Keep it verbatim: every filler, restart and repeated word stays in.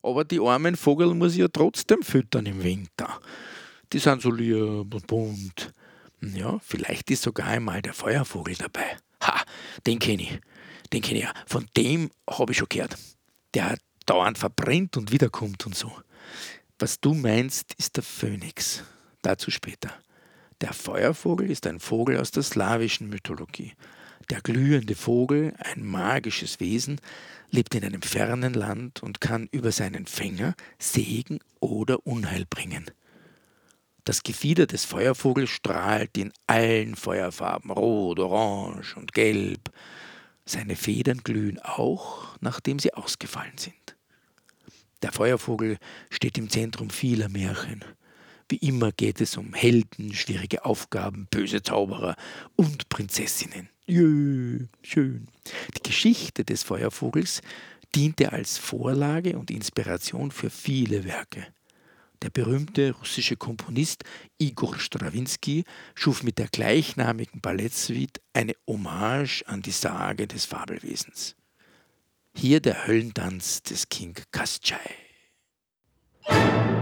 aber die armen Vogel muss ich ja trotzdem füttern im Winter. Die sind so lieb und bunt. Ja, vielleicht ist sogar einmal der Feuervogel dabei. Ha, den kenne ich. Den kenne ich ja. Von dem habe ich schon gehört. Der dauernd verbrennt und wiederkommt und so. Was du meinst, ist der Phönix. Dazu später. Der Feuervogel ist ein Vogel aus der slawischen Mythologie. Der glühende Vogel, ein magisches Wesen, lebt in einem fernen Land und kann über seinen Fänger Segen oder Unheil bringen. Das Gefieder des Feuervogels strahlt in allen Feuerfarben, rot, orange und gelb. Seine Federn glühen auch, nachdem sie ausgefallen sind. Der Feuervogel steht im Zentrum vieler Märchen. Wie immer geht es um Helden, schwierige Aufgaben, böse Zauberer und Prinzessinnen. Jö, schön. Die Geschichte des Feuervogels diente als Vorlage und Inspiration für viele Werke. Der berühmte russische Komponist Igor Strawinski schuf mit der gleichnamigen Ballettsuite eine Hommage an die Sage des Fabelwesens. Hier der Höllentanz des King Kaschtschai.